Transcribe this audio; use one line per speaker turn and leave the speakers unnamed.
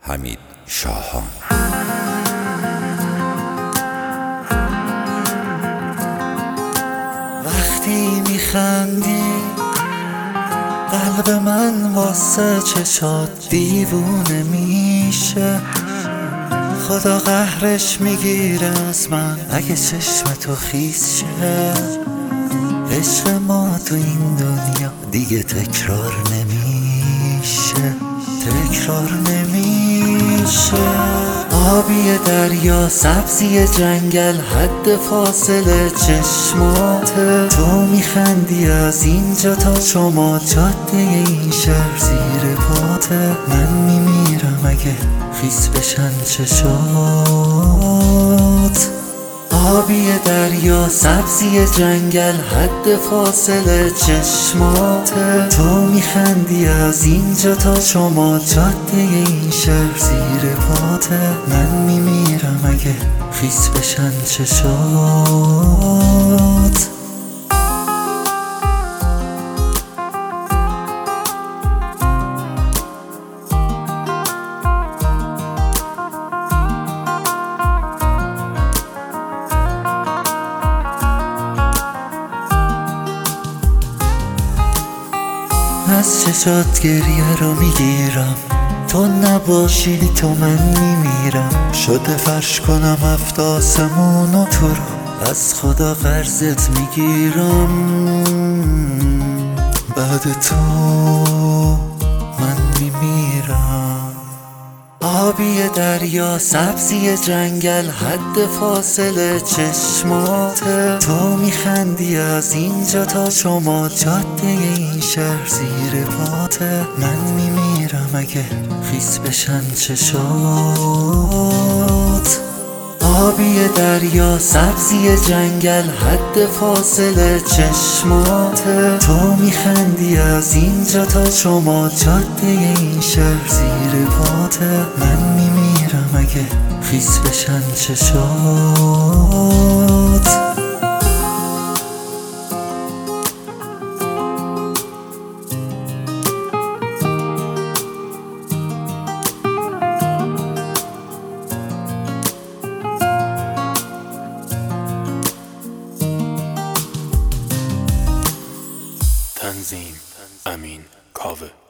حمید شاهان.
وقتی میخندی قلب من واسه چشات دیوونه میشه، خدا قهرش میگیره از من اگه چشم تو خیس شه. عشق ما تو این دنیا دیگه تکرار نمیشه، تکرار نمیشه. آبی دریا، سبزی جنگل، حد فاصله چشماته. تو میخندی از اینجا تا شما، جاده این شهر زیر پاته. من میمیرم اگه خیس بشن چشات. آبی دریا، سبزی جنگل، حد فاصله چشماته. تو میخندی از اینجا تا شما، جاده این شهر زیر پاته. من میمیرم اگه خیس بشن چشات. از چشات گریه رو میگیرم، تو نباشی تو من میمیرم. شده فرش کنم هفت آسمون و تو رو از خدا قرضت میگیرم. بعد تو من میمیرم. آبی دریا، سبزی جنگل، حد فاصله چشماته. تو میخندی از اینجا تا شما، جاده این شهر زیر پاته. من میمیرم اگه خیس بشن چشات. آبی دریا، سبزی جنگل، حد فاصله چشماته. تو میخندی از اینجا تا شما، جاده این شهر زیر پاته. من میمیرم اگه خیس بشن چشات.
تنظیم امین کاوه.